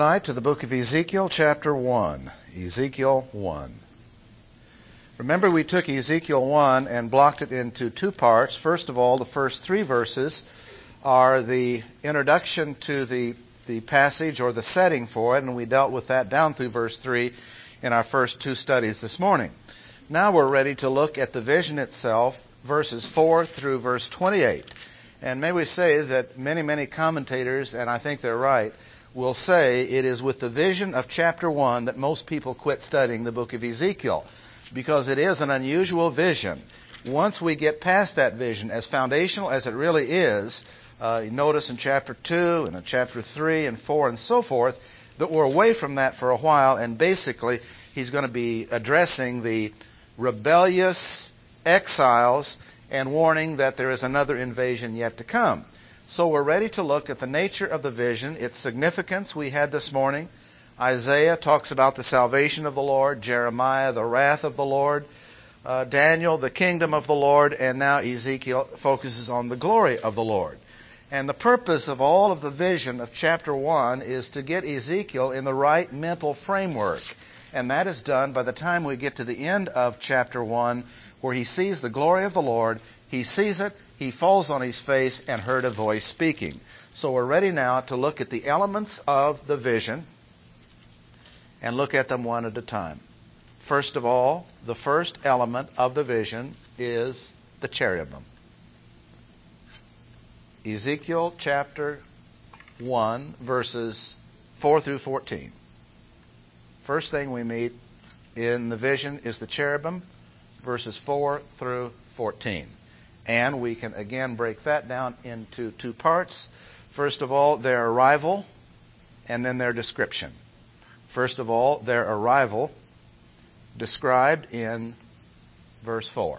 Tonight to the book of Ezekiel, chapter 1. Ezekiel 1. Remember, we took Ezekiel 1 and blocked it into two parts. First of all, the first three verses are the introduction to the passage or the setting for it, and we dealt with that down through verse 3 in our first two studies this morning. Now we're ready to look at the vision itself, verses 4 through verse 28. And may we say that many commentators, and I think they're right, will say it is with the vision of chapter 1 that most people quit studying the book of Ezekiel, because it is an unusual vision. Once we get past that vision, as foundational as it really is, you notice in chapter 2 and in chapter 3 and 4 and so forth, that we're away from that for a while, and basically he's going to be addressing the rebellious exiles and warning that there is another invasion yet to come. So we're ready to look at the nature of the vision, its significance we had this morning. Isaiah talks about the salvation of the Lord, Jeremiah, the wrath of the Lord, Daniel, the kingdom of the Lord, and now Ezekiel focuses on the glory of the Lord. And the purpose of all of the vision of chapter 1 is to get Ezekiel in the right mental framework. And that is done by the time we get to the end of chapter 1, where he sees the glory of the Lord, he sees it, he falls on his face and heard a voice speaking. So we're ready now to look at the elements of the vision and look at them one at a time. First of all, the first element of the vision is the cherubim. Ezekiel chapter 1, verses 4 through 14. First thing we meet in the vision is the cherubim, verses 4 through 14. And we can again break that down into two parts. First of all, their arrival, and then their description. First of all, their arrival, described in verse 4.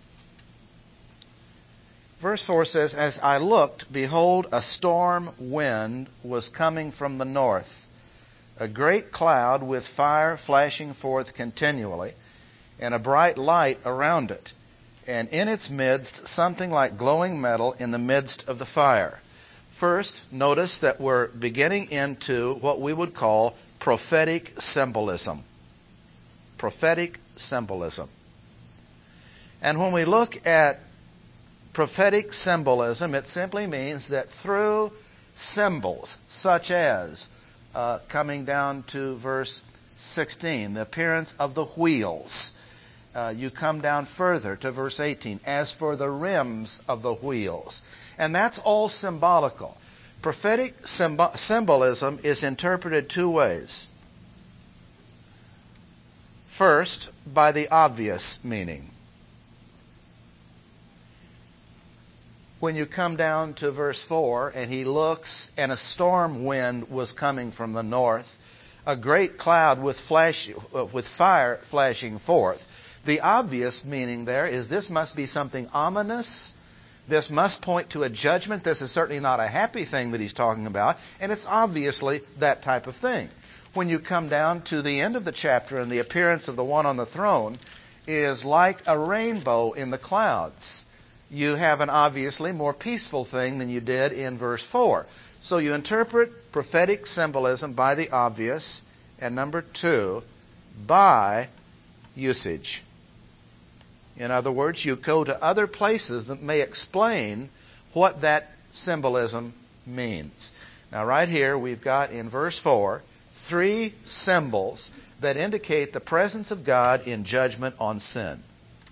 Verse 4 says, "As I looked, behold, a storm wind was coming from the north, a great cloud with fire flashing forth continually, and a bright light around it, and in its midst something like glowing metal in the midst of the fire." First, notice that we're beginning into what we would call prophetic symbolism. Prophetic symbolism. And when we look at prophetic symbolism, it simply means that through symbols, such as, coming down to verse 16, the appearance of the wheels. You come down further to verse 18, as for the rims of the wheels. And that's all symbolical. Prophetic symbolism is interpreted two ways. First, by the obvious meaning. When you come down to verse 4, and he looks, and a storm wind was coming from the north, a great cloud with fire flashing forth. The obvious meaning there is this must be something ominous. This must point to a judgment. This is certainly not a happy thing that he's talking about, and it's obviously that type of thing. When you come down to the end of the chapter, and the appearance of the one on the throne is like a rainbow in the clouds, you have an obviously more peaceful thing than you did in verse 4. So you interpret prophetic symbolism by the obvious, and number two, by usage. In other words, you go to other places that may explain what that symbolism means. Now right here we've got in verse 4 three symbols that indicate the presence of God in judgment on sin.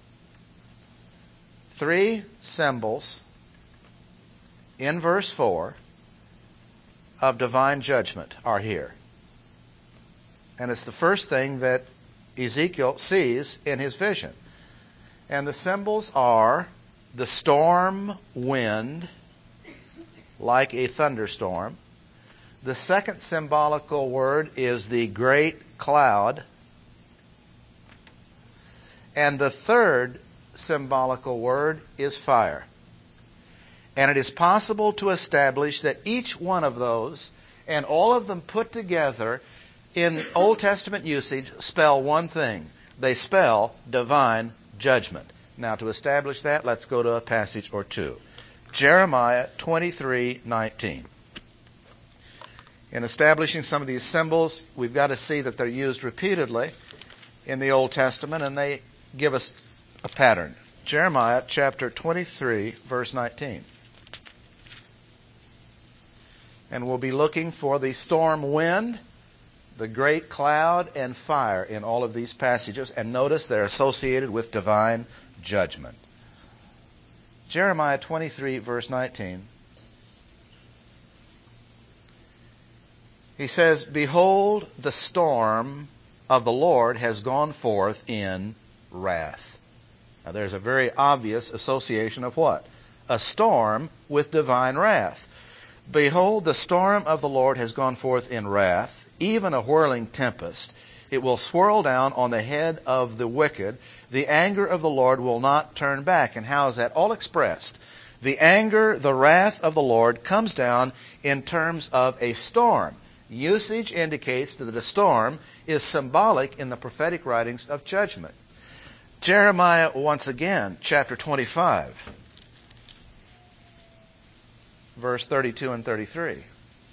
Three symbols in verse 4 of divine judgment are here. And it's the first thing that Ezekiel sees in his vision. And the symbols are the storm wind, like a thunderstorm. The second symbolical word is the great cloud. And the third symbolical word is fire. And it is possible to establish that each one of those, and all of them put together in Old Testament usage, spell one thing. They spell divine judgment. Now, to establish that, let's go to a passage or two. Jeremiah 23:19. In establishing some of these symbols, we've got to see that they're used repeatedly in the Old Testament, and they give us a pattern. Jeremiah chapter 23, verse 19. And we'll be looking for the storm wind, the great cloud, and fire in all of these passages. And notice they're associated with divine judgment. Jeremiah 23, verse 19. He says, "Behold, the storm of the Lord has gone forth in wrath." Now there's a very obvious association of what? A storm with divine wrath. "Behold, the storm of the Lord has gone forth in wrath, even a whirling tempest. It will swirl down on the head of the wicked. The anger of the Lord will not turn back." And how is that all expressed? The anger, the wrath of the Lord comes down in terms of a storm. Usage indicates that a storm is symbolic in the prophetic writings of judgment. Jeremiah, once again, chapter 25, verse 32 and 33.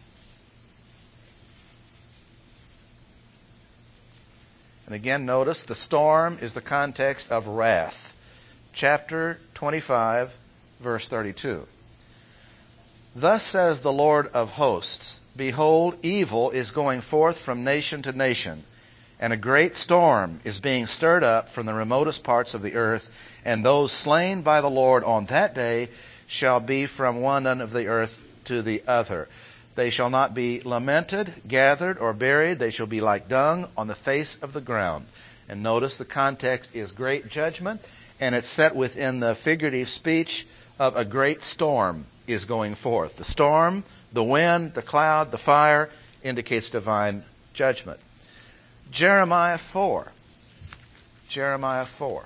And again, notice the storm is the context of wrath. Chapter 25, verse 32. "Thus says the Lord of hosts, Behold, evil is going forth from nation to nation, and a great storm is being stirred up from the remotest parts of the earth, and those slain by the Lord on that day shall be from one end of the earth to the other. They shall not be lamented, gathered, or buried. They shall be like dung on the face of the ground." And notice the context is great judgment, and it's set within the figurative speech of a great storm is going forth. The storm, the wind, the cloud, the fire indicates divine judgment. Jeremiah 4. Jeremiah 4.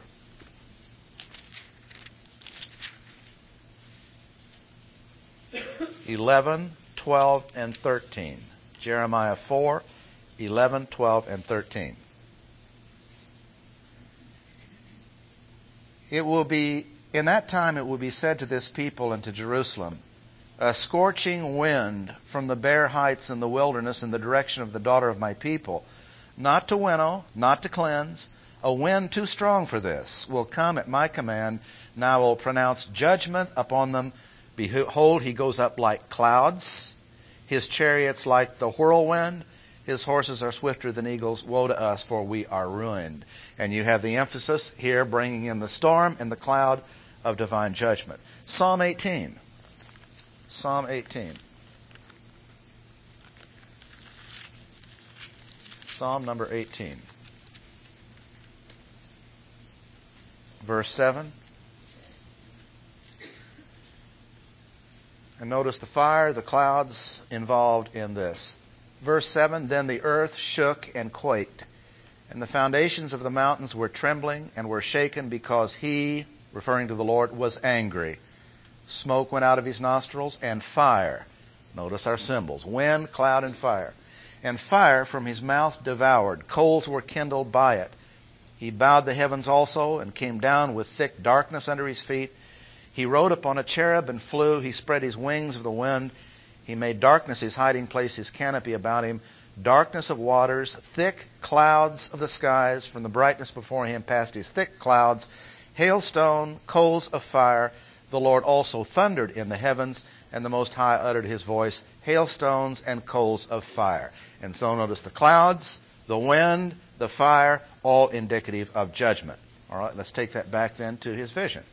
(11, 12, and 13). Jeremiah 4, 11, 12, and 13. "It will be, in that time it will be said to this people and to Jerusalem, a scorching wind from the bare heights in the wilderness in the direction of the daughter of my people, not to winnow, not to cleanse, a wind too strong for this, will come at my command, and I will pronounce judgment upon them. Behold, he goes up like clouds, his chariots like the whirlwind, his horses are swifter than eagles. Woe to us, for we are ruined." And you have the emphasis here bringing in the storm and the cloud of divine judgment. Psalm 18. Psalm 18. Psalm number 18. Verse 7. And notice the fire, the clouds involved in this. Verse 7, "Then the earth shook and quaked, and the foundations of the mountains were trembling and were shaken because he," referring to the Lord, "was angry. Smoke went out of his nostrils, and fire," notice our symbols, wind, cloud, and fire, "and fire from his mouth devoured. Coals were kindled by it. He bowed the heavens also, and came down with thick darkness under his feet. He rode upon a cherub and flew. He spread his wings of the wind. He made darkness his hiding place, his canopy about him. Darkness of waters, thick clouds of the skies. From the brightness before him passed his thick clouds. Hailstone, coals of fire. The Lord also thundered in the heavens, and the Most High uttered his voice. Hailstones and coals of fire." And so notice the clouds, the wind, the fire, all indicative of judgment. All right, let's take that back then to his vision.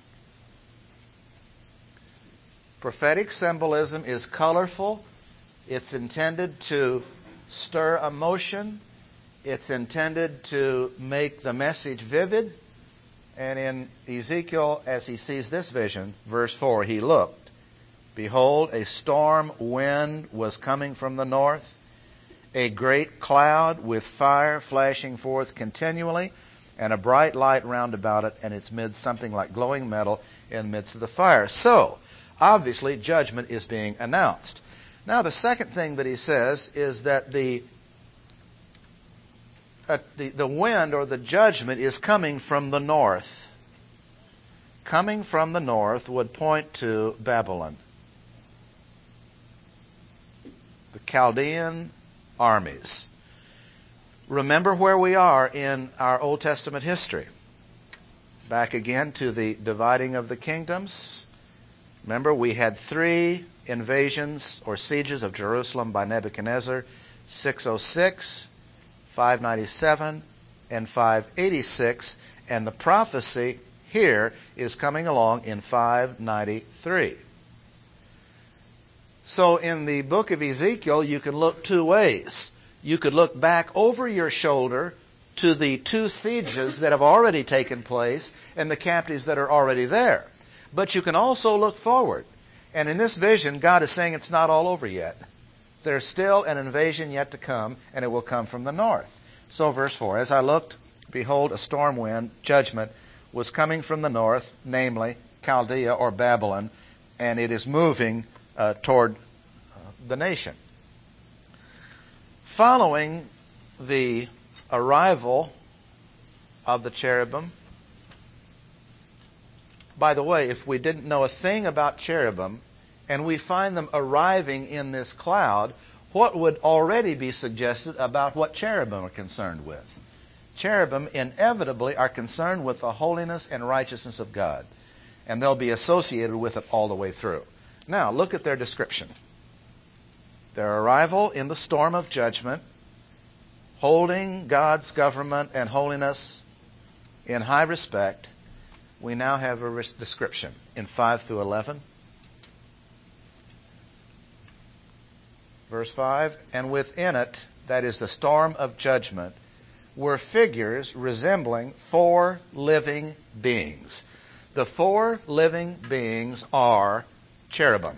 Prophetic symbolism is colorful. It's intended to stir emotion. It's intended to make the message vivid. And in Ezekiel, as he sees this vision, verse 4, "He looked. Behold, a storm wind was coming from the north, a great cloud with fire flashing forth continually, and a bright light round about it, and its midst something like glowing metal in the midst of the fire." So, obviously, judgment is being announced. Now, the second thing that he says is that the wind or the judgment is coming from the north. Coming from the north would point to Babylon. the Chaldean armies. Remember where we are in our Old Testament history. Back again to the dividing of the kingdoms. Remember, we had 3 invasions or sieges of Jerusalem by Nebuchadnezzar, 606, 597, and 586, and the prophecy here is coming along in 593. So in the book of Ezekiel, you can look 2 ways. You could look back over your shoulder to the 2 sieges that have already taken place and the captives that are already there. But you can also look forward. And in this vision, God is saying it's not all over yet. There's still an invasion yet to come, and it will come from the north. So verse 4, as I looked, behold, a storm wind, judgment, was coming from the north, namely Chaldea or Babylon, and it is moving toward the nation. Following the arrival of the cherubim, by the way, if we didn't know a thing about cherubim, and we find them arriving in this cloud, what would already be suggested about what cherubim are concerned with? Cherubim inevitably are concerned with the holiness and righteousness of God, and they'll be associated with it all the way through. Now, look at their description. Their arrival in the storm of judgment, holding God's government and holiness in high respect. We now have a description in 5 through 11. Verse 5, and within it, that is the storm of judgment, were figures resembling 4 living beings. The 4 living beings are cherubim.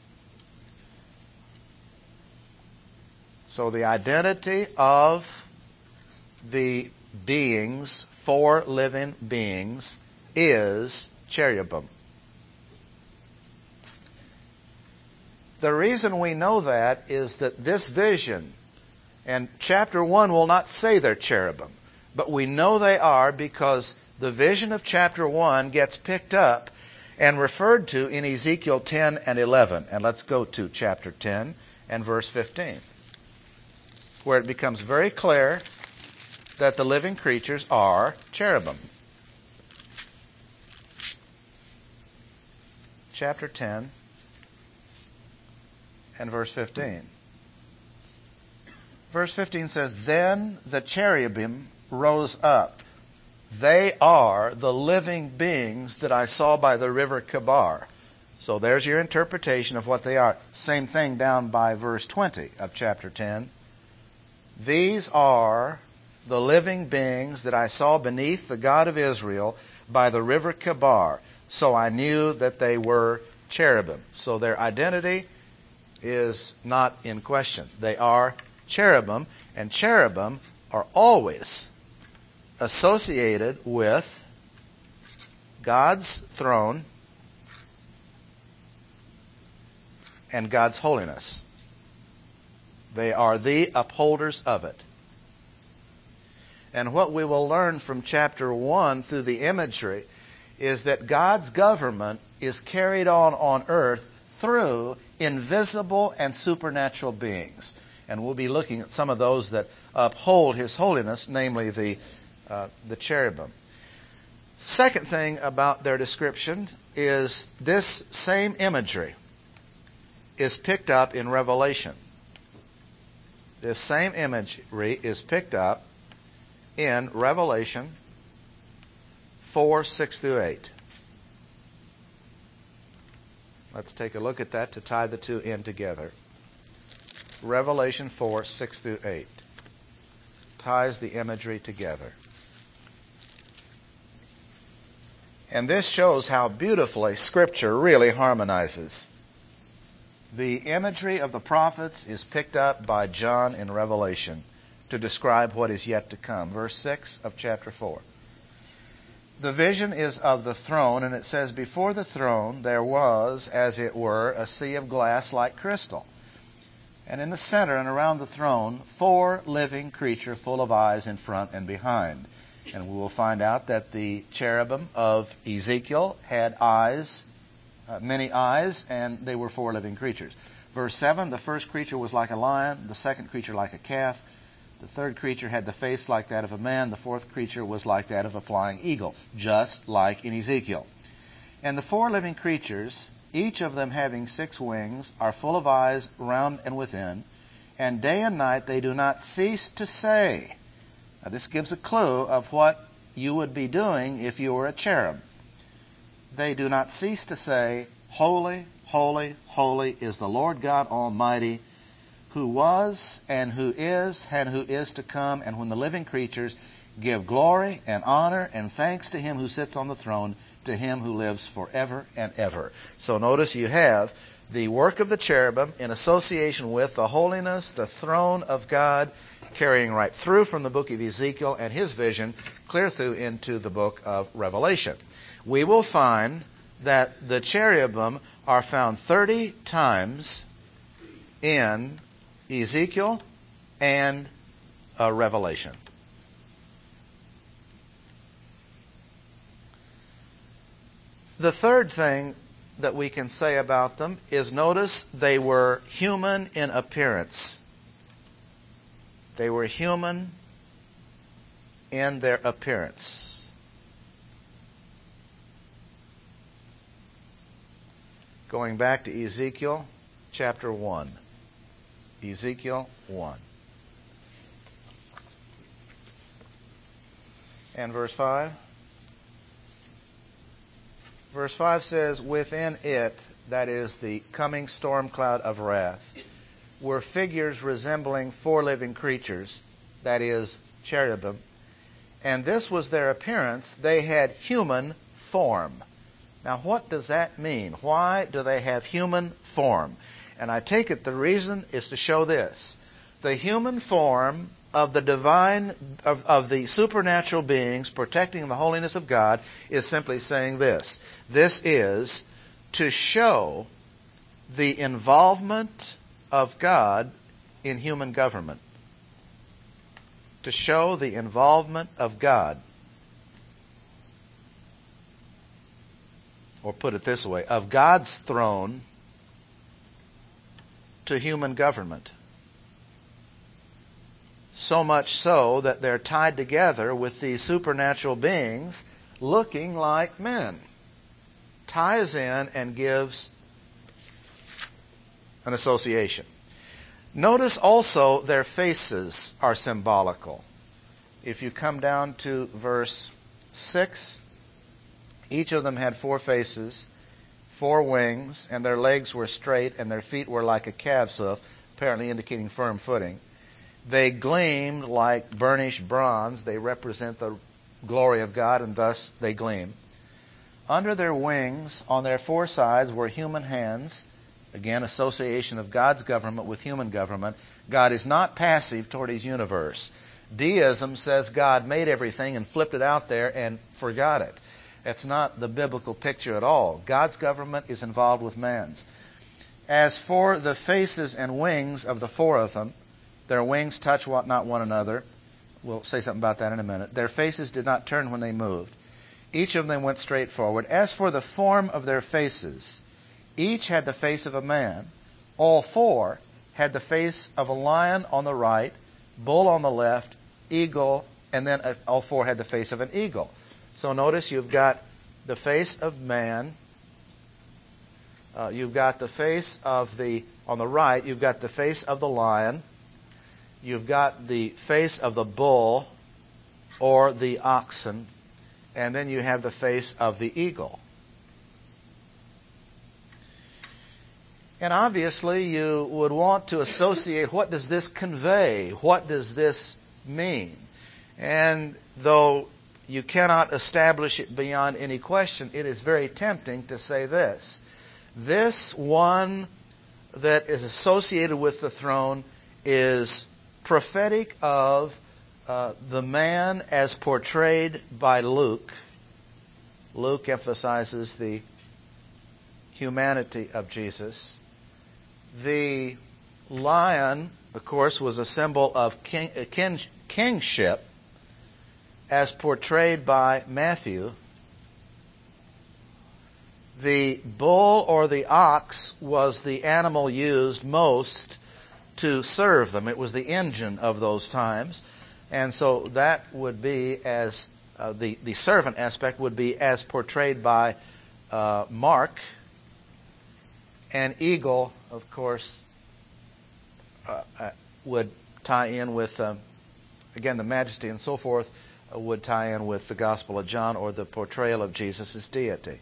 So the identity of the beings, 4 living beings, is cherubim. The reason we know that is that this vision, and chapter 1 will not say they're cherubim, but we know they are because the vision of chapter 1 gets picked up and referred to in Ezekiel 10 and 11. And let's go to chapter 10 and verse 15, where it becomes very clear that the living creatures are cherubim. Chapter 10 and verse 15. Verse 15 says, then the cherubim rose up. They are the living beings that I saw by the river Kebar. So there's your interpretation of what they are. Same thing down by verse 20 of chapter 10. These are the living beings that I saw beneath the God of Israel by the river Kebar. So I knew that they were cherubim. So their identity is not in question. They are cherubim, and cherubim are always associated with God's throne and God's holiness. They are the upholders of it. And what we will learn from chapter 1 through the imagery is that God's government is carried on earth through invisible and supernatural beings. And we'll be looking at some of those that uphold His holiness, namely the cherubim. Second thing about their description is this same imagery is picked up in Revelation. This same imagery is picked up in Revelation 4, 6 through 8. Let's take a look at that to tie the two in together. Revelation 4, 6 through 8 ties the imagery together. And this shows how beautifully Scripture really harmonizes. The imagery of the prophets is picked up by John in Revelation to describe what is yet to come. Verse 6 of chapter 4. The vision is of the throne, and it says, before the throne there was, as it were, a sea of glass like crystal. And in the center and around the throne, 4 living creatures full of eyes in front and behind. And we will find out that the cherubim of Ezekiel had eyes, many eyes, and they were 4 living creatures. Verse 7, the first creature was like a lion, the second creature like a calf, the third creature had the face like that of a man, the fourth creature was like that of a flying eagle, just like in Ezekiel. And the four living creatures, each of them having 6 wings, are full of eyes round and within, and day and night they do not cease to say. Now this gives a clue of what you would be doing if you were a cherub. They do not cease to say, Holy, holy, holy is the Lord God Almighty, who was and who is to come. And when the living creatures give glory and honor and thanks to him who sits on the throne, to him who lives forever and ever. So notice you have the work of the cherubim in association with the holiness, the throne of God, carrying right through from the book of Ezekiel and his vision clear through into the book of Revelation. We will find that the cherubim are found 30 times in Ezekiel and Revelation. The third thing that we can say about them is, notice they were human in appearance. They were human in their appearance. Going back to Ezekiel chapter 1. Ezekiel 1. And verse 5. Verse 5 says, within it, that is the coming storm cloud of wrath, were figures resembling 4 living creatures, that is, cherubim. And this was their appearance. They had human form. Now, what does that mean? Why do they have human form? And I take it the reason is to show this. The human form of the divine, of the supernatural beings protecting the holiness of God is simply saying this. This is to show the involvement of God in human government. To show the involvement of God. Or put it this way, of God's throne to human government. So much so that they're tied together with these supernatural beings looking like men. Ties in and gives an association. Notice also their faces are symbolical. If you come down to verse 6, each of them had 4 faces, 4 wings, and their legs were straight, and their feet were like a calf's hoof, apparently indicating firm footing. They gleamed like burnished bronze. They represent the glory of God, and thus they gleam. Under their wings, on their 4 sides, were human hands. Again, association of God's government with human government. God is not passive toward his universe. Deism says God made everything and flipped it out there and forgot it. That's not the biblical picture at all. God's government is involved with man's. As for the faces and wings of the 4 of them, their wings touch not one another. We'll say something about that in a minute. Their faces did not turn when they moved. Each of them went straight forward. As for the form of their faces, each had the face of a man. All 4 had the face of a lion on the right, bull on the left, eagle, and then all 4 had the face of an eagle. So notice you've got the face of man. You've got the face of on the right, you've got the face of the lion. You've got the face of the bull or the oxen. And then you have the face of the eagle. And obviously you would want to associate, what does this convey? What does this mean? And though you cannot establish it beyond any question, it is very tempting to say this. This one that is associated with the throne is prophetic of the man as portrayed by Luke. Luke emphasizes the humanity of Jesus. The lion, of course, was a symbol of kingship as portrayed by Matthew. The bull or the ox was the animal used most to serve them. It was the engine of those times. And so that would be as, the servant aspect would be as portrayed by Mark. And eagle, of course, would tie in with, again, the majesty and so forth, would tie in with the Gospel of John or the portrayal of Jesus' deity.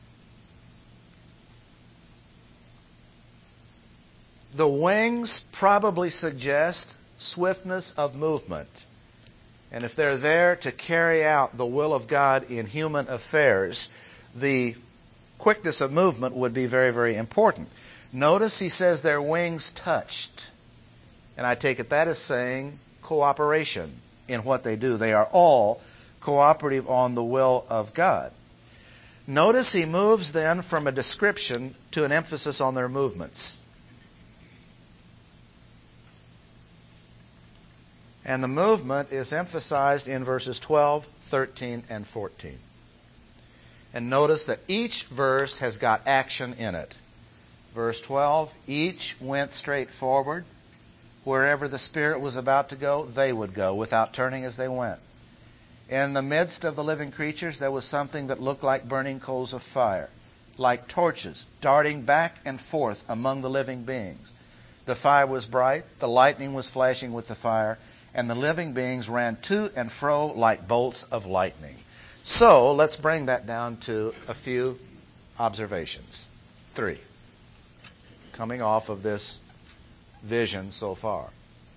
The wings probably suggest swiftness of movement. And if they're there to carry out the will of God in human affairs, the quickness of movement would be very, very important. Notice he says their wings touched. And I take it that is saying cooperation in what they do. They are all cooperative on the will of God. Notice he moves then from a description to an emphasis on their movements. And the movement is emphasized in verses 12, 13, and 14. And notice that each verse has got action in it. Verse 12, each went straight forward. Wherever the Spirit was about to go, they would go without turning as they went. In the midst of the living creatures, there was something that looked like burning coals of fire, like torches darting back and forth among the living beings. The fire was bright, the lightning was flashing with the fire, and the living beings ran to and fro like bolts of lightning. So, let's bring that down to a few observations. 3. Coming off of this vision so far.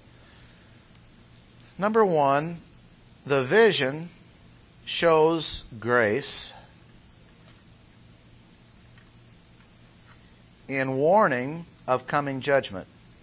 Number 1, the vision shows grace in warning of coming judgment.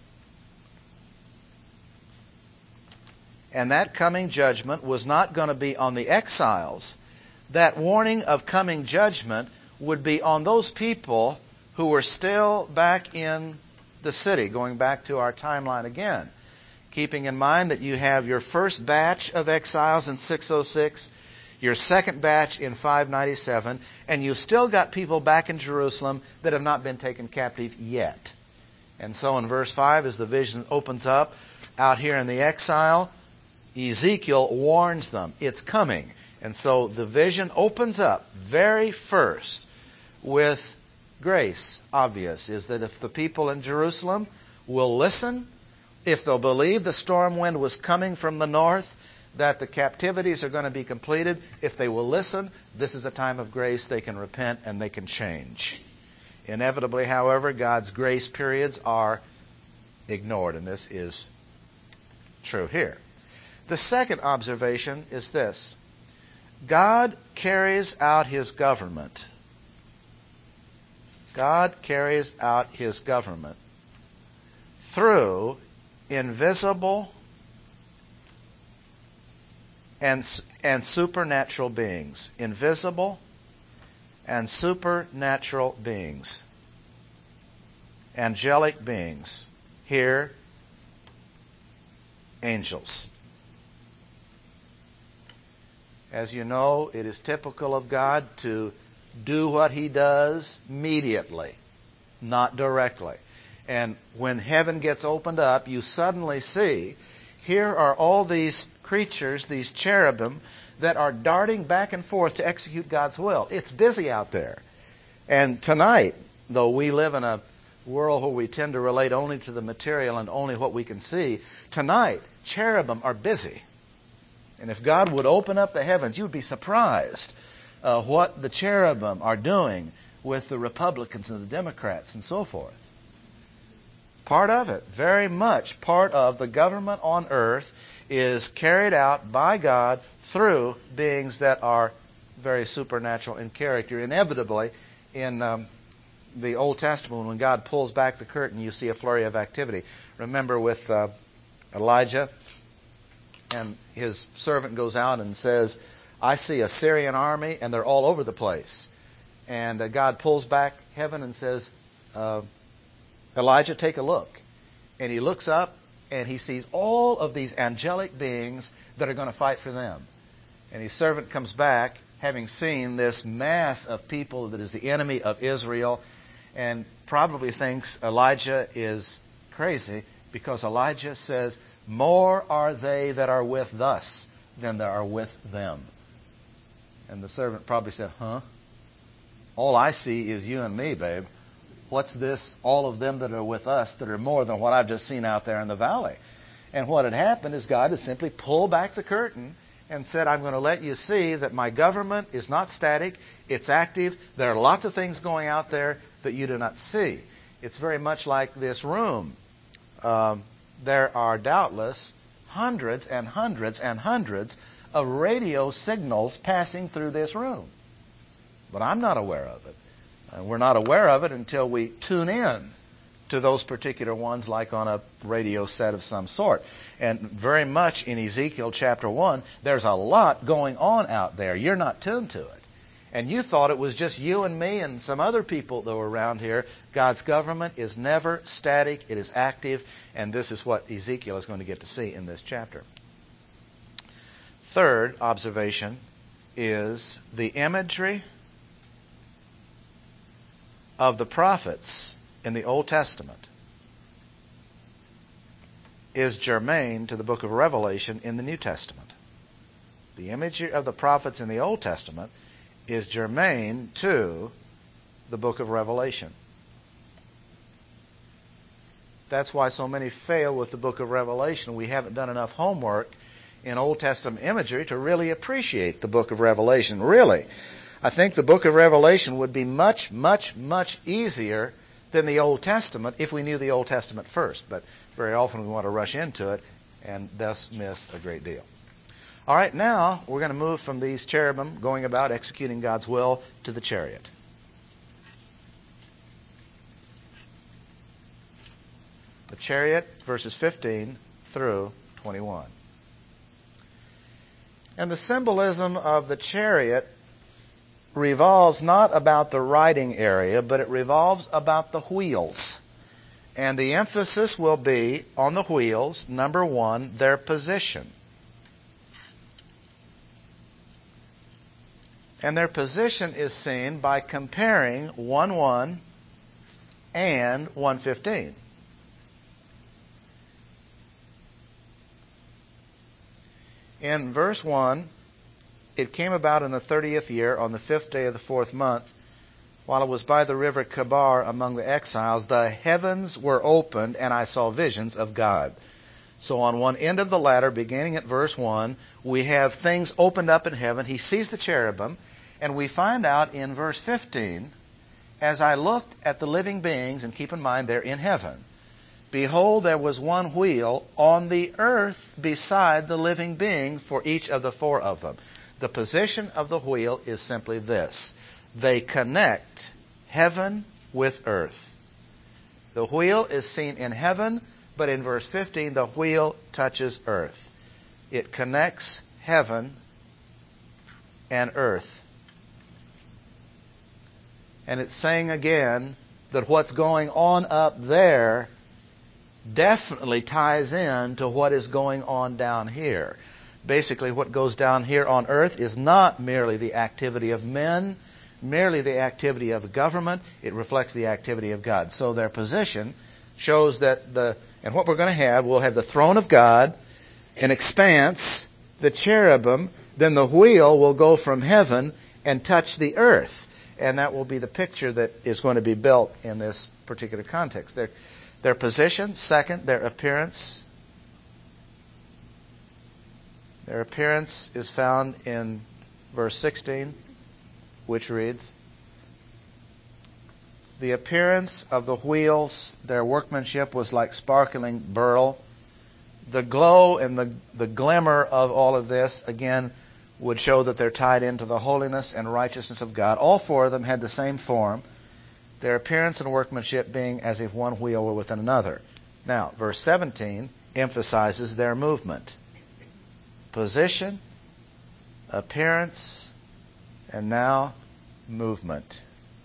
And that coming judgment was not going to be on the exiles. That warning of coming judgment would be on those people who were still back in the city, going back to our timeline again. Keeping in mind that you have your first batch of exiles in 606, your second batch in 597, and you've still got people back in Jerusalem that have not been taken captive yet. And so in verse 5, as the vision opens up, out here in the exile, Ezekiel warns them, it's coming. And so the vision opens up very first with grace. Obvious is that if the people in Jerusalem will listen, if they'll believe the storm wind was coming from the north, that the captivities are going to be completed, if they will listen, this is a time of grace. They can repent and they can change. Inevitably, however, God's grace periods are ignored, and this is true here. The second observation is this. God carries out His government. God carries out His government through invisible and supernatural beings. Invisible and supernatural beings. Angelic beings. Here, angels. As you know, it is typical of God to do what He does mediately, not directly. And when heaven gets opened up, you suddenly see, here are all these creatures, these cherubim, that are darting back and forth to execute God's will. It's busy out there. And tonight, though we live in a world where we tend to relate only to the material and only what we can see, tonight, cherubim are busy. And if God would open up the heavens, you'd be surprised what the cherubim are doing with the Republicans and the Democrats and so forth. Part of it, very much part of the government on earth, is carried out by God through beings that are very supernatural in character. Inevitably, in the Old Testament, when God pulls back the curtain, you see a flurry of activity. Remember with Elijah, and his servant goes out and says, I see a Syrian army, and they're all over the place. And God pulls back heaven and says, Elijah, take a look. And he looks up, and he sees all of these angelic beings that are going to fight for them. And his servant comes back, having seen this mass of people that is the enemy of Israel, and probably thinks Elijah is crazy, because Elijah says, more are they that are with us than that are with them. And the servant probably said, huh? All I see is you and me, babe. What's this, all of them that are with us, that are more than what I've just seen out there in the valley? And what had happened is God had simply pulled back the curtain and said, I'm going to let you see that my government is not static, it's active. There are lots of things going out there that you do not see. It's very much like this room. There are doubtless hundreds and hundreds and hundreds of radio signals passing through this room. But I'm not aware of it. We're not aware of it until we tune in to those particular ones, like on a radio set of some sort. And very much in Ezekiel chapter 1, there's a lot going on out there. You're not tuned to it. And you thought it was just you and me and some other people that were around here. God's government is never static. It is active. And this is what Ezekiel is going to get to see in this chapter. Third observation is the imagery of the prophets in the Old Testament is germane to the book of Revelation in the New Testament. The imagery of the prophets in the Old Testament is germane to the book of Revelation. That's why so many fail with the book of Revelation. We haven't done enough homework in Old Testament imagery to really appreciate the book of Revelation. Really, I think the book of Revelation would be much, much, much easier than the Old Testament if we knew the Old Testament first. But very often we want to rush into it and thus miss a great deal. All right, now we're going to move from these cherubim going about executing God's will to the chariot. The chariot, verses 15 through 21. And the symbolism of the chariot revolves not about the riding area, but it revolves about the wheels. And the emphasis will be on the wheels, number one, their position. And their position is seen by comparing 1:1 and 1:15. In verse 1, it came about in the 30th year, on the 5th day of the 4th month, while it was by the river Kebar among the exiles, the heavens were opened, and I saw visions of God. So on one end of the ladder, beginning at verse 1, we have things opened up in heaven. He sees the cherubim, and we find out in verse 15, as I looked at the living beings, and keep in mind they're in heaven, behold, there was one wheel on the earth beside the living being for each of the four of them. The position of the wheel is simply this. They connect heaven with earth. The wheel is seen in heaven, but in verse 15, the wheel touches earth. It connects heaven and earth. And it's saying again that what's going on up there definitely ties in to what is going on down here. Basically, what goes down here on earth is not merely the activity of men, merely the activity of government. It reflects the activity of God. So their position shows that and what we're going to have, we'll have the throne of God, an expanse, the cherubim, then the wheel will go from heaven and touch the earth. And that will be the picture that is going to be built in this particular context. Their position, second, their appearance. Their appearance is found in verse 16, which reads, the appearance of the wheels, their workmanship was like sparkling beryl. The glow and the glimmer of all of this, again, would show that they're tied into the holiness and righteousness of God. All four of them had the same form, their appearance and workmanship being as if one wheel were within another. Now, verse 17 emphasizes their movement. Position, appearance, and now movement.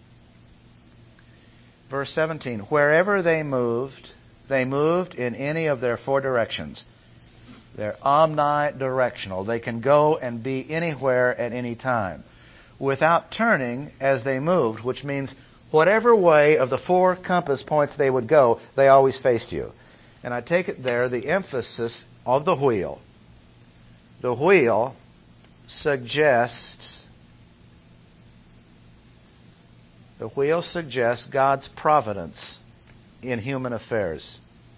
Verse 17, wherever they moved in any of their four directions. They're omnidirectional. They can go and be anywhere at any time. without turning as they moved, which means whatever way of the 4 compass points they would go, they always faced you. And I take it there, the emphasis of the wheel. The wheel suggests God's providence in human affairs.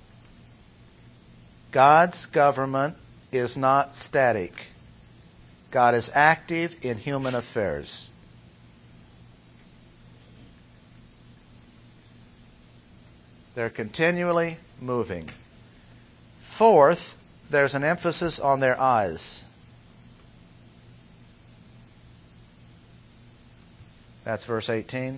God's government is not static. God is active in human affairs. They're continually moving. Fourth, there's an emphasis on their eyes. That's verse 18.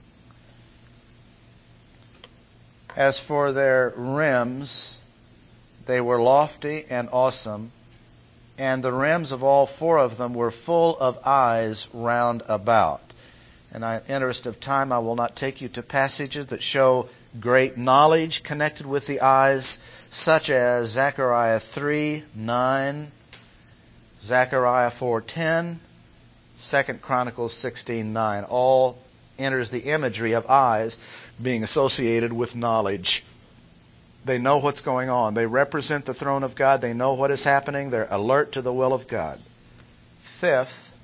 As for their rims, they were lofty and awesome, and the rims of all 4 of them were full of eyes round about. And in interest of time, I will not take you to passages that show great knowledge connected with the eyes, such as Zechariah 3:9, Zechariah 4:10, 2 Chronicles 16:9. All enters the imagery of eyes being associated with knowledge. They know what's going on. They represent the throne of God. They know what is happening. They're alert to the will of God. Fifth,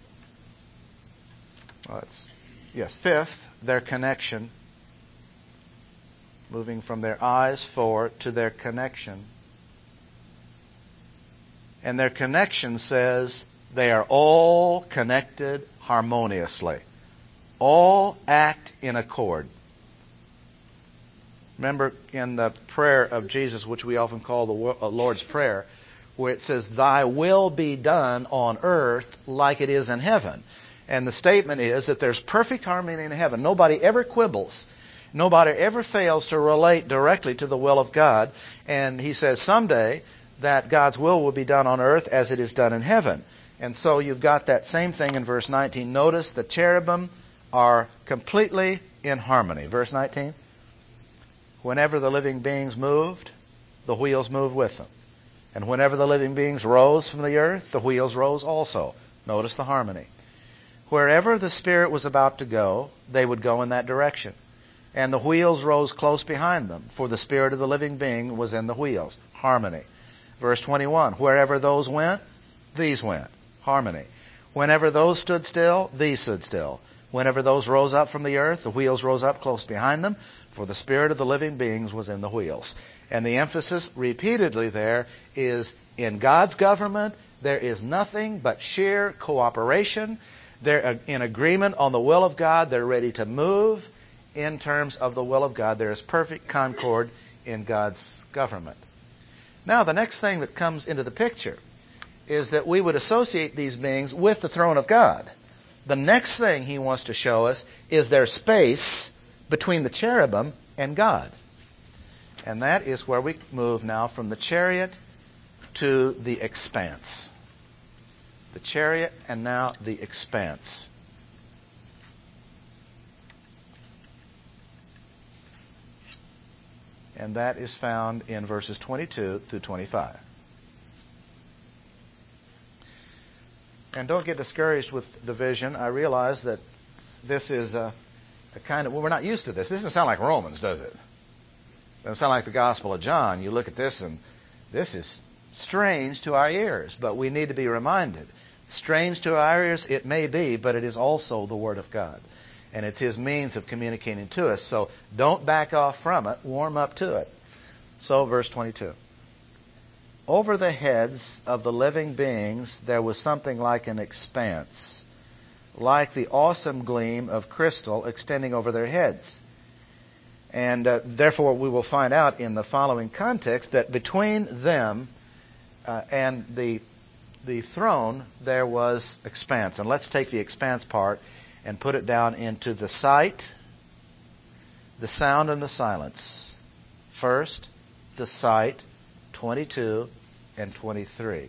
their connection. Moving from their eyes forward to their connection. And their connection says they are all connected harmoniously. All act in accord. Remember in the prayer of Jesus, which we often call the Lord's Prayer, where it says, "Thy will be done on earth like it is in heaven." And the statement is that there's perfect harmony in heaven. Nobody ever quibbles. Nobody ever fails to relate directly to the will of God. And he says someday that God's will be done on earth as it is done in heaven. And so you've got that same thing in verse 19. Notice the cherubim are completely in harmony. Verse 19. Whenever the living beings moved, the wheels moved with them. And whenever the living beings rose from the earth, the wheels rose also. Notice the harmony. Wherever the Spirit was about to go, they would go in that direction. And the wheels rose close behind them, for the Spirit of the living being was in the wheels. Harmony. Verse 21, wherever those went, these went. Harmony. Whenever those stood still, these stood still. Whenever those rose up from the earth, the wheels rose up close behind them, for the Spirit of the living beings was in the wheels. And the emphasis repeatedly there is in God's government, there is nothing but sheer cooperation. They're in agreement on the will of God. They're ready to move in terms of the will of God. There is perfect concord in God's government. Now, the next thing that comes into the picture is that we would associate these beings with the throne of God. The next thing he wants to show us is their space between the cherubim and God. And that is where we move now from the chariot to the expanse. The chariot and now the expanse. And that is found in verses 22 through 25. And don't get discouraged with the vision. I realize that this is a kind of, well, we're not used to this. This doesn't sound like Romans, does it? It doesn't sound like the Gospel of John. You look at this and this is strange to our ears, but we need to be reminded. Strange to our ears it may be, but it is also the Word of God. And it's His means of communicating to us. So don't back off from it. Warm up to it. So, verse 22. Over the heads of the living beings there was something like an expanse, like the awesome gleam of crystal extending over their heads. And therefore we will find out in the following context that between them and the throne there was expanse. And let's take the expanse part and put it down into the sight, the sound, and the silence. First, the sight, 22 and 23.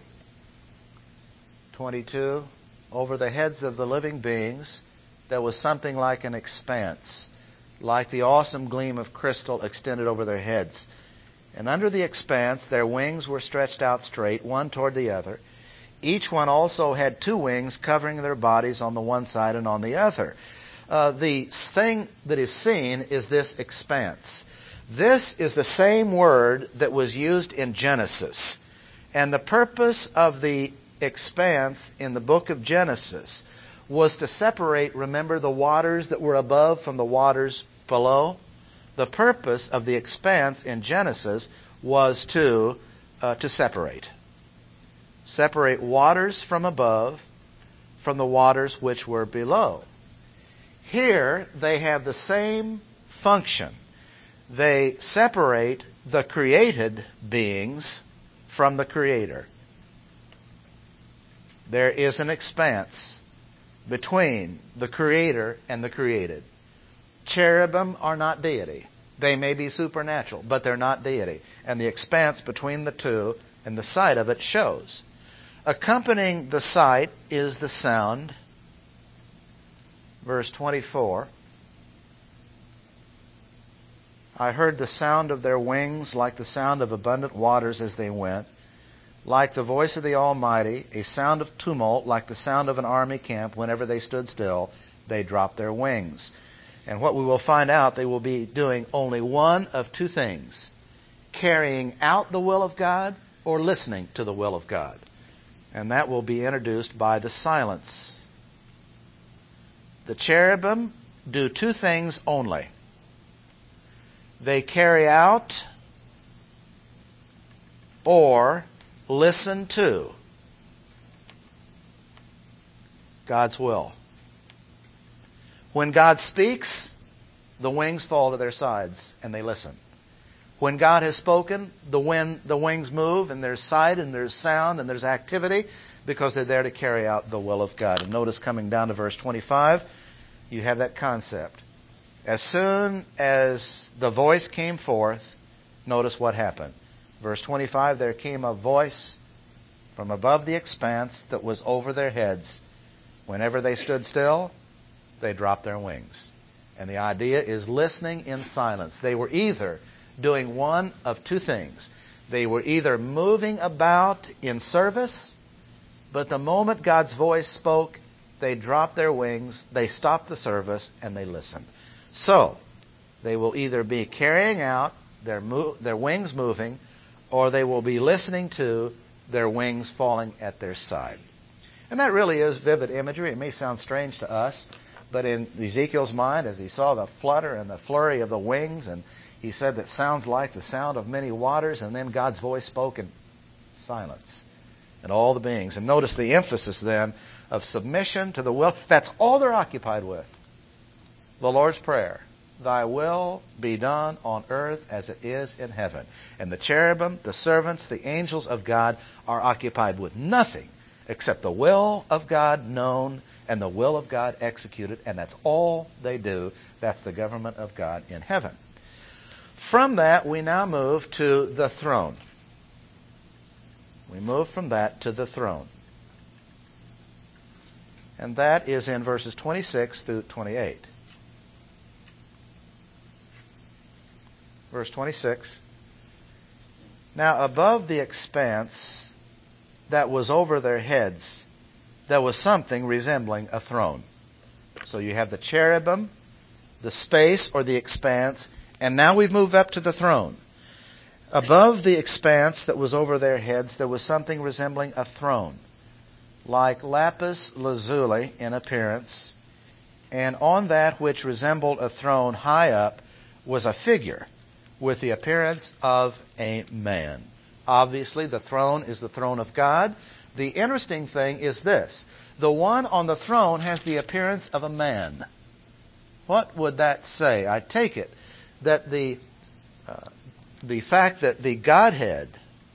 22, over the heads of the living beings, there was something like an expanse, like the awesome gleam of crystal extended over their heads. And under the expanse, their wings were stretched out straight, one toward the other. Each one also had 2 wings covering their bodies on the one side and on the other. The thing that is seen is this expanse. This is the same word that was used in Genesis. And the purpose of the expanse in the book of Genesis was to separate, remember, the waters that were above from the waters below? The purpose of the expanse in Genesis was to separate. Separate waters from above from the waters which were below. Here they have the same function. They separate the created beings from the Creator. There is an expanse between the Creator and the created. Cherubim are not deity. They may be supernatural, but they're not deity. And the expanse between the two and the sight of it shows. Accompanying the sight is the sound. Verse 24. I heard the sound of their wings like the sound of abundant waters as they went, like the voice of the Almighty, a sound of tumult like the sound of an army camp. Whenever they stood still, they dropped their wings. And what we will find out, they will be doing only one of 2 things: carrying out the will of God or listening to the will of God. And that will be introduced by the silence. The cherubim do 2 things only. They carry out or listen to God's will. When God speaks, the wings fall to their sides and they listen. When God has spoken, the wings move, and there's sight and there's sound and there's activity, because they're there to carry out the will of God. And notice coming down to verse 25, you have that concept. As soon as the voice came forth, notice what happened. Verse 25, there came a voice from above the expanse that was over their heads. Whenever they stood still, they dropped their wings. And the idea is listening in silence. They were either doing one of 2 things. They were either moving about in service, but the moment God's voice spoke, they dropped their wings, they stopped the service, and they listened. So, they will either be carrying out their wings moving, or they will be listening to their wings falling at their side. And that really is vivid imagery. It may sound strange to us, but in Ezekiel's mind, as he saw the flutter and the flurry of the wings, and he said that sounds like the sound of many waters, and then God's voice spoke in silence. And all the beings. And notice the emphasis then of submission to the will. That's all they're occupied with. The Lord's Prayer. Thy will be done on earth as it is in heaven. And the cherubim, the servants, the angels of God are occupied with nothing except the will of God known and the will of God executed. And that's all they do. That's the government of God in heaven. From that, we now move to the throne. We move from that to the throne. And that is in verses 26 through 28. Verse 26. Now above the expanse that was over their heads, there was something resembling a throne. So you have the cherubim, the space or the expanse, and now we've moved up to the throne. Above the expanse that was over their heads, there was something resembling a throne, like lapis lazuli in appearance, and on that which resembled a throne high up was a figure with the appearance of a man. Obviously, the throne is the throne of God. The interesting thing is this. The one on the throne has the appearance of a man. What would that say? I take it that the fact that the Godhead,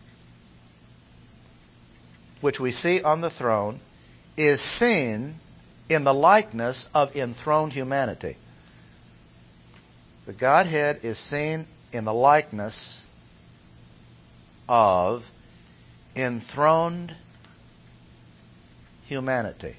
which we see on the throne, is seen in the likeness of enthroned humanity. The Godhead is seen in the likeness of enthroned humanity.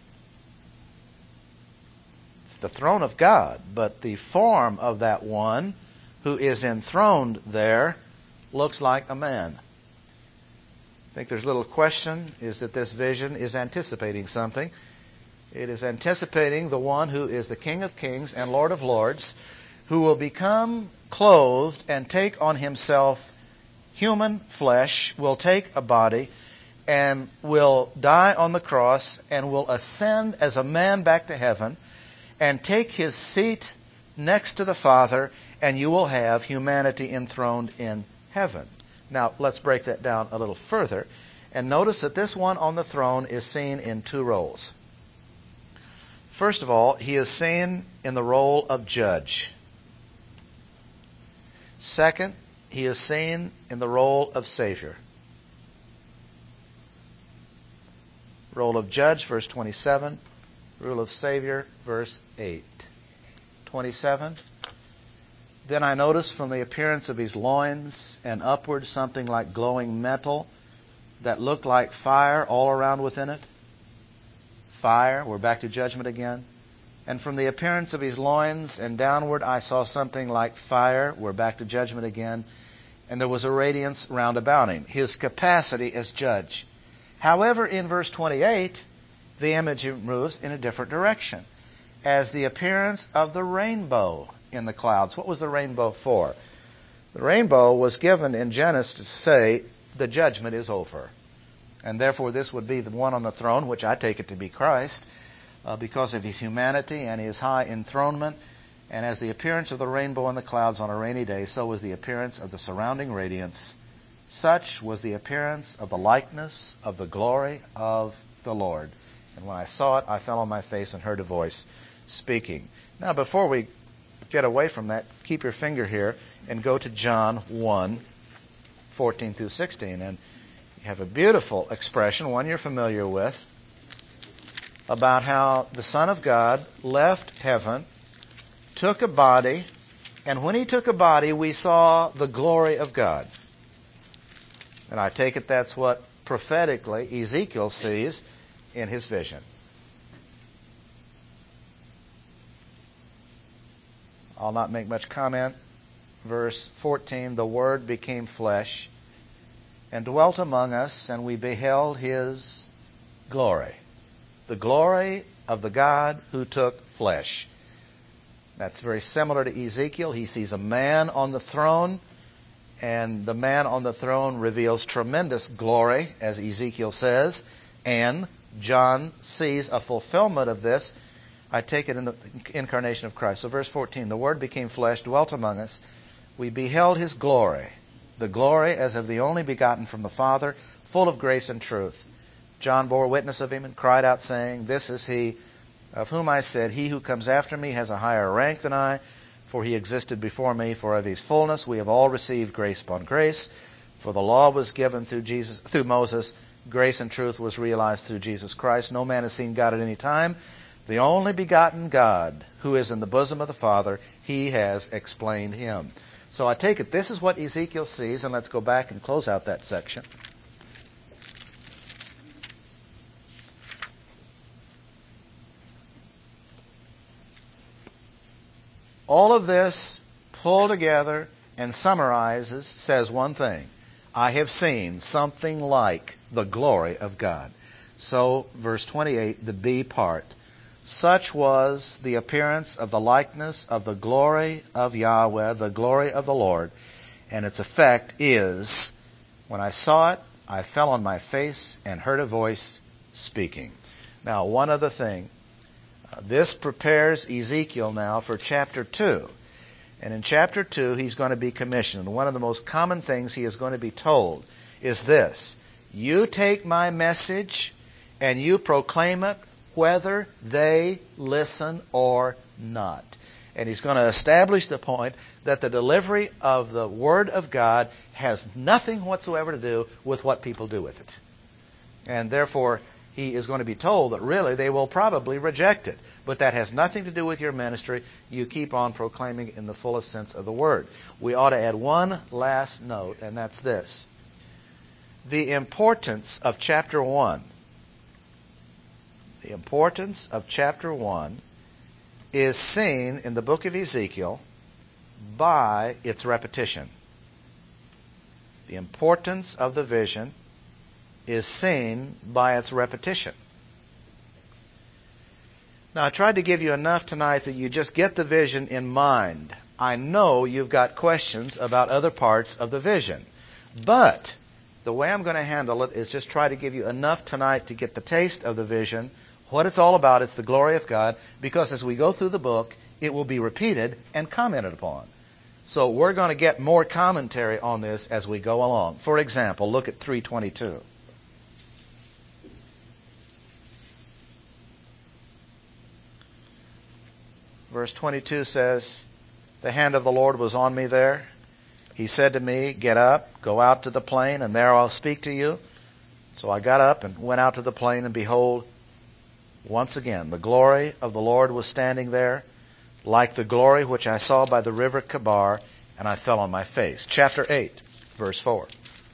It's the throne of God, but the form of that one who is enthroned there looks like a man. I think there's little question is that this vision is anticipating something. It is anticipating the one who is the King of Kings and Lord of Lords, who will become clothed and take on himself human flesh, will take a body, and will die on the cross, and will ascend as a man back to heaven, and take his seat next to the Father, and you will have humanity enthroned in heaven. Now, let's break that down a little further, and notice that this one on the throne is seen in two roles. First of all, he is seen in the role of judge. Second, he is seen in the role of Savior. Role of judge, verse 27. Role of Savior, verse 8. 27. Then I noticed from the appearance of his loins and upward something like glowing metal that looked like fire all around within it. Fire, we're back to judgment again. And from the appearance of his loins and downward I saw something like fire. We're back to judgment again. And there was a radiance round about him. His capacity as judge. However, in verse 28, the image moves in a different direction. As the appearance of the rainbow in the clouds. What was the rainbow for? The rainbow was given in Genesis to say the judgment is over. And therefore this would be the one on the throne, which I take it to be Christ, because of his humanity and his high enthronement. And as the appearance of the rainbow in the clouds on a rainy day, so was the appearance of the surrounding radiance. Such was the appearance of the likeness of the glory of the Lord. And when I saw it, I fell on my face and heard a voice speaking. Now, before we get away from that, keep your finger here and go to John 1, 14 through 16. And you have a beautiful expression, one you're familiar with, about how the Son of God left heaven, took a body, and when he took a body, we saw the glory of God. And I take it that's what prophetically Ezekiel sees in his vision. I'll not make much comment. Verse 14, the Word became flesh and dwelt among us, and we beheld his glory. The glory of the God who took flesh. That's very similar to Ezekiel. He sees a man on the throne, and the man on the throne reveals tremendous glory, as Ezekiel says, and John sees a fulfillment of this. I take it in the incarnation of Christ. So verse 14, the Word became flesh, dwelt among us. We beheld his glory, the glory as of the only begotten from the Father, full of grace and truth. John bore witness of him and cried out, saying, this is he of whom I said, he who comes after me has a higher rank than I, for he existed before me. For of his fullness we have all received grace upon grace. For the law was given through Moses. Grace and truth was realized through Jesus Christ. No man has seen God at any time. The only begotten God, who is in the bosom of the Father, he has explained him. So I take it this is what Ezekiel sees, and let's go back and close out that section. All of this pulled together and summarizes, says one thing. I have seen something like the glory of God. So, verse 28, the B part. Such was the appearance of the likeness of the glory of Yahweh, the glory of the Lord. And its effect is, when I saw it, I fell on my face and heard a voice speaking. Now, one other thing. This prepares Ezekiel now for chapter 2. And in chapter 2, he's going to be commissioned. One of the most common things he is going to be told is this. You take my message and you proclaim it whether they listen or not. And he's going to establish the point that the delivery of the Word of God has nothing whatsoever to do with what people do with it. And therefore, he is going to be told that really they will probably reject it. But that has nothing to do with your ministry. You keep on proclaiming in the fullest sense of the word. We ought to add one last note, and that's this. The importance of chapter 1. The importance of chapter 1 is seen in the book of Ezekiel by its repetition. The importance of the vision is seen by its repetition. Now, I tried to give you enough tonight that you just get the vision in mind. I know you've got questions about other parts of the vision. But the way I'm going to handle it is just try to give you enough tonight to get the taste of the vision, what it's all about. It's the glory of God, because as we go through the book, it will be repeated and commented upon. So we're going to get more commentary on this as we go along. For example, look at 3:22. Verse 22 says, "The hand of the Lord was on me there. He said to me, 'Get up, go out to the plain, and there I'll speak to you.' So I got up and went out to the plain, and behold, once again, the glory of the Lord was standing there, like the glory which I saw by the river Chebar, and I fell on my face." Chapter 8, verse 4.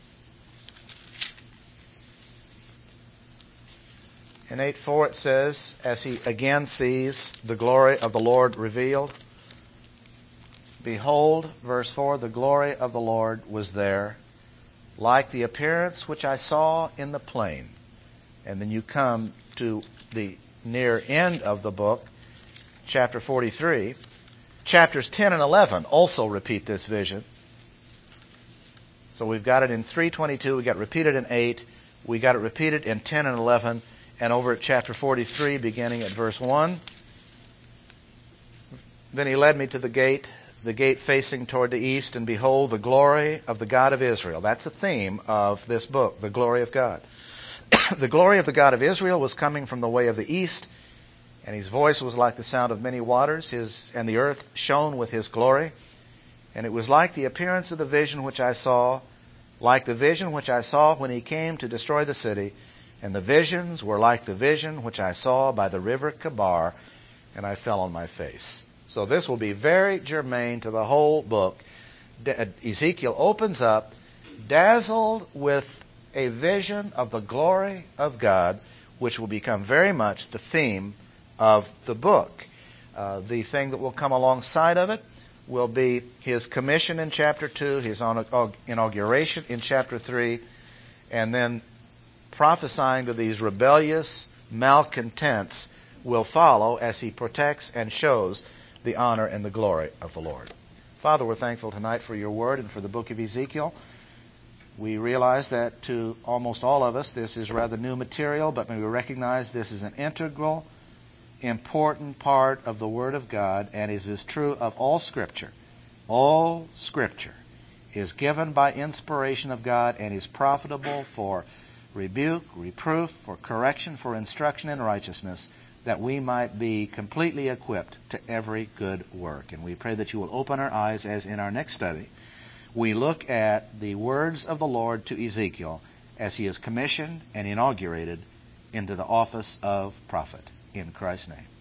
In 8:4 it says, as he again sees the glory of the Lord revealed, behold, verse 4, the glory of the Lord was there, like the appearance which I saw in the plain. And then you come to the near end of the book, chapter 43. Chapters 10 and 11 also repeat this vision. So we've got it in 3:22, we got it repeated in 8, we got it repeated in 10 and 11, and over at chapter 43, beginning at verse 1. Then he led me to the gate facing toward the east, and behold, the glory of the God of Israel. That's a theme of this book, the glory of God. The glory of the God of Israel was coming from the way of the east, and his voice was like the sound of many waters, and the earth shone with his glory. And it was like the appearance of the vision which I saw, like the vision which I saw when he came to destroy the city. And the visions were like the vision which I saw by the river Chebar, and I fell on my face. So this will be very germane to the whole book. Ezekiel opens up, dazzled with a vision of the glory of God, which will become very much the theme of the book. The thing that will come alongside of it will be his commission in chapter 2, his inauguration in chapter 3, and then prophesying to these rebellious malcontents will follow as he protects and shows the honor and the glory of the Lord. Father, we're thankful tonight for your word and for the book of Ezekiel. We realize that to almost all of us this is rather new material, but may we recognize this is an integral, important part of the Word of God, and is true of all Scripture. All Scripture is given by inspiration of God and is profitable for rebuke, reproof, for correction, for instruction in righteousness, that we might be completely equipped to every good work. And we pray that you will open our eyes as in our next study we look at the words of the Lord to Ezekiel as he is commissioned and inaugurated into the office of prophet. In Christ's name.